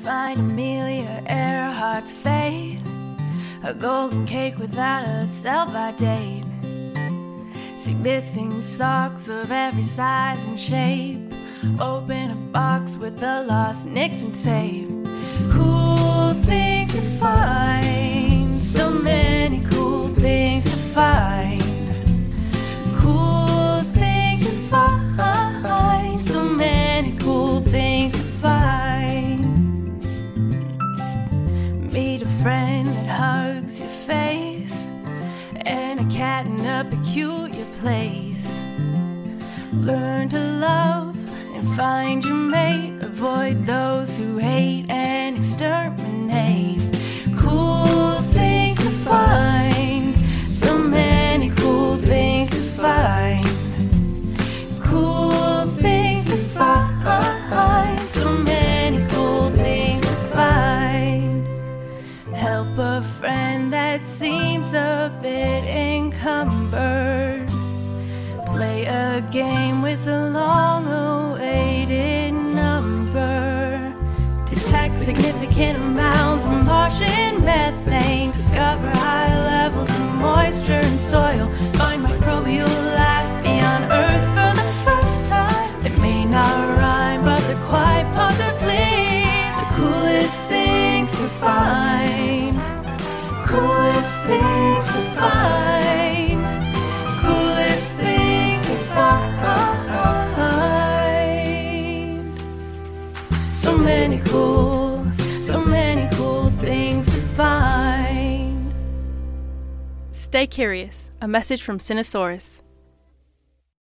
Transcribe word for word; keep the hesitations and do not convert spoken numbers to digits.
find Amelia Earhart's fate, a golden cake without a sell-by date. See missing socks of every size and shape, open a box with the lost Nixon tape. Cool things to find, so many cool things to find. Cool things to find, so many cool things to find. Meet a friend that hugs your face, and a cat in a peculiar place. Learn to love and find your mate, avoid those who hate and exterminate. Cool things to find, so many cool things to find. Cool things to find, so many cool things to find. Help a friend that seems a bit encumbered. Play a game with a long-awaited number. Detect significant amounts of Martian methane. Discover high levels of moisture in soil. Find microbial life beyond Earth for the first time. They may not rhyme, but they're quite possibly the coolest things to find. Coolest things to find. Coolest things to find. So many cool, so many cool things to find. Stay curious. A message from Cinesaurus.